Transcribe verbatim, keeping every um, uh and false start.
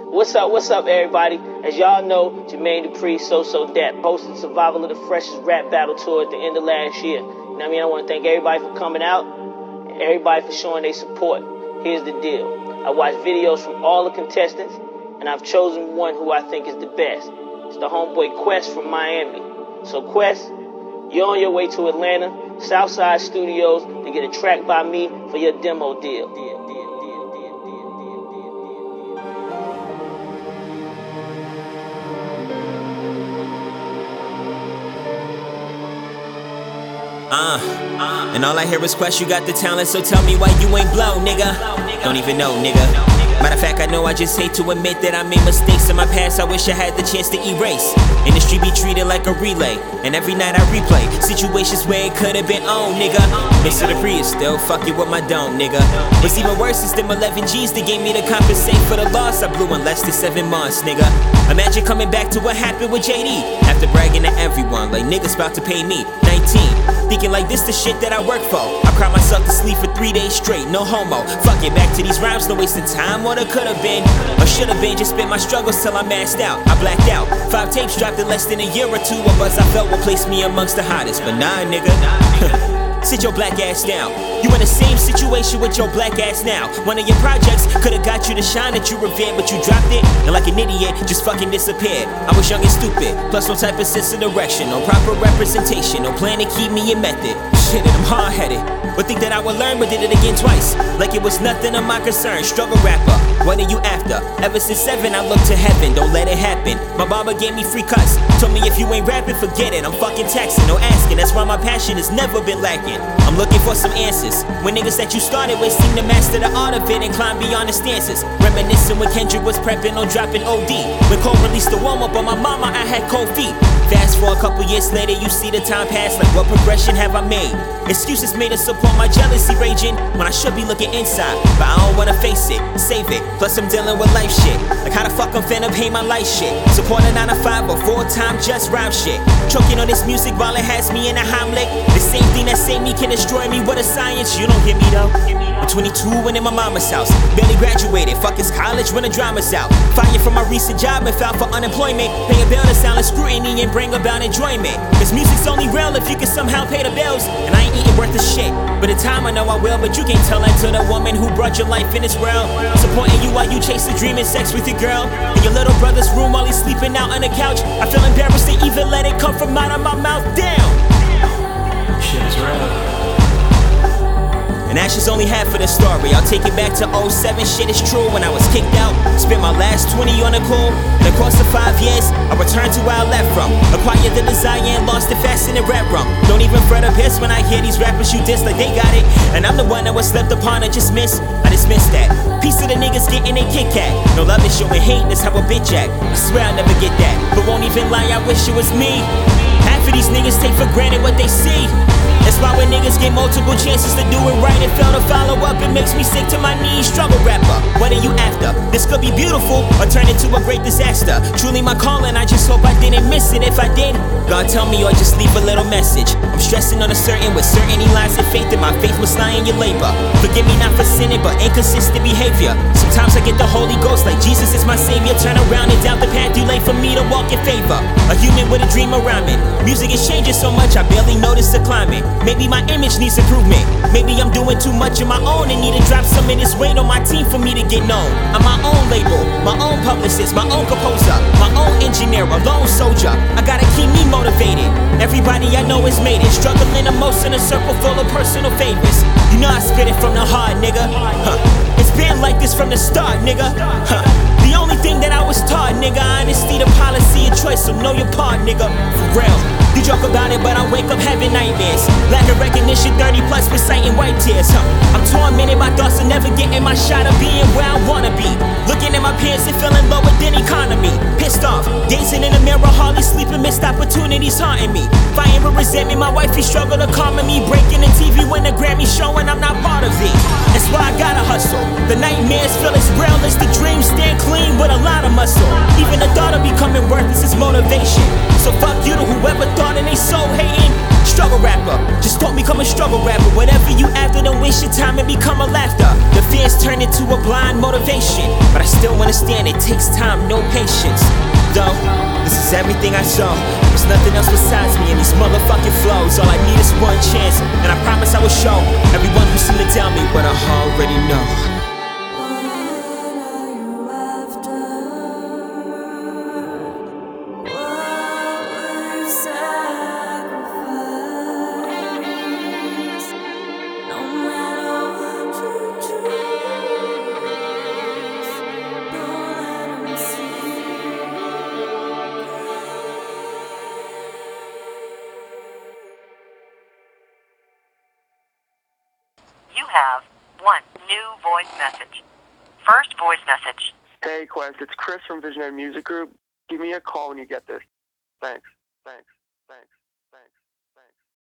What's up, what's up, everybody? As y'all know, Jermaine Dupri, So So Dat, hosted Survival of the Freshest rap battle tour at the end of last year. You know what I mean? I want to thank everybody for coming out and everybody for showing their support. Here's the deal. I watched videos from all the contestants, and I've chosen one who I think is the best. It's the homeboy Quest from Miami. So Quest, you're on your way to Atlanta, Southside Studios, to get a track by me for your demo deal. Uh, and all I hear is Quest, you got the talent, so tell me why you ain't blow, nigga. Don't even know, nigga. Matter of fact, I know I just hate to admit that I made mistakes in my past I wish I had the chance to erase. Industry be treated like a relay, and every night I replay situations where it could've been on, nigga. Mister Dupri is still fucking with my dome, nigga. What's even worse is them eleven G's that gave me to compensate for the loss I blew in less than seven months, nigga. Imagine coming back to what happened with J D after bragging to everyone like niggas about to pay me nineteen. Thinking like this the shit that I work for. I cried myself to sleep for three days straight, no homo. Fuck it, back to these rhymes, no wasting time. What it could've been, or should've been. Just spent my struggles till I maxed out. I blacked out. Five tapes dropped in less than a year or two. A buzz I felt will place me amongst the hottest. But nah, nigga. Sit your black ass down. You in the same situation with your black ass now. One of your projects could've got you the shine that you revered, but you dropped it, and like an idiot, just fucking disappeared. I was young and stupid, plus no type of sense of direction, no proper representation, no plan to keep me in method. Shit, and I'm hard-headed, but think that I would learn, but did it again twice. Like it was nothing of my concern. Struggle rapper, what are you after? Ever since seven, I look to heaven, don't let it happen. My barber gave me free cuts, told me if you ain't rapping, forget it. I'm fucking taxing, no asking, that's why my passion has never been lacking. I'm looking for some answers. When niggas that you started with seem to master the art of it and climb beyond the stances. Reminiscing when Kendrick was prepping on dropping O D. When Cole released the warm-up on my mama, I had cold feet. Fast forward a couple years later, you see the time pass. Like what progression have I made? Excuses made to support my jealousy raging when I should be looking inside, but I don't wanna face it, save it. Plus I'm dealing with life shit. Like how the fuck I'm finna pay my life shit? Support a nine to five or full-time just rhyme shit. Choking on this music while it has me in a Heimlich. The same thing that saved me can destroy me with a science. You don't get me though. I'm twenty-two and in my mama's house. Barely graduated, fuck his college when the drama's out. Fired from my recent job and filed for unemployment. Pay a bill to silence scrutiny and bring about enjoyment. Cause music's only real if you can somehow pay the bills. And I ain't eating worth a shit, but in time I know I will. But you can't tell that to the woman who brought your life in this world. Supporting you while you chase the dream and sex with your girl in your little brother's room while he's sleeping out on the couch. I feel embarrassed to even let it come from out of my mouth. Damn, shit is real. And that's just only half of the story. I'll take it back to oh seven, shit is true. When I was kicked out, spent my last twenty on a cool. In the course of five years, I returned to where I left from. Acquired the desire and lost it fast in the rap rum. Don't even fret or piss when I hear these rappers you diss like they got it. And I'm the one that was slept upon and just miss. I dismiss that. Piece of the niggas getting a Kit Kat. No love is showing hate, that's how a bitch act. I swear I'll never get that, but won't even lie, I wish it was me. Half of these niggas take for granted what they see. That's why when niggas get multiple chances to do it right and fail to follow up, it makes me sick to my knees. Struggle rapper, what are you after? This could be beautiful or turn into a great disaster. Truly my calling, I just hope I didn't miss it. If I did, God tell me or just leave a little message. I'm stressing on a certain with certainty lies in faith, and my faith must lie in your labor. Forgive me not for sinning, but inconsistent behavior. Sometimes I get the Holy Ghost like Jesus is my savior. Turn around and doubt the path you lay for me to walk in favor. A human with a dream around me. Music is changing so much I barely notice the climate. Maybe my image needs improvement. Maybe I'm doing too much of my own and need to drop some of this weight on my team for me to get known. I'm my own label, my own publicist, my own composer, my own engineer, a lone soldier. I gotta keep me motivated. Everybody I know has made it. Struggling the most in a circle full of personal favorites. You know I spit it from the heart, nigga. Huh. It's been like this from the start, nigga. Huh. The only thing that I was taught, nigga, honesty the policy of choice, so know your part, nigga. For real. You joke about it, but I wake up having nightmares. Lack of recognition, thirty plus reciting white tears, huh? I'm tormented, my thoughts are never getting my shot of being where I wanna be. Looking at my peers and feeling lower than economy. Pissed off, gazing in the mirror, hardly sleeping, missed opportunities haunting me. Fighting with resentment, my wifey struggle to calm me. Breaking the T V when the Grammy showing I'm not part of it. That's why I gotta hustle. The nightmares feel as real as the dreams. Stand clean with a lot of muscle. Even the thought of becoming worthless is motivation. So fuck you to whoever thought and they so hating. Struggle rapper, just don't become a struggle rapper. Whatever you after, don't waste your time and become a laughter. The fears turn into a blind motivation, but I still understand it takes time. time, no patience. Though, this is everything I saw. There's nothing else besides me and these motherfucking flows. All I need is one chance, and I promise I will show everyone who's seen it tell me what I already know. You have one new voice message. First voice message. Hey, Quest, it's Chris from Visionary Music Group. Give me a call when you get this. Thanks, thanks, thanks.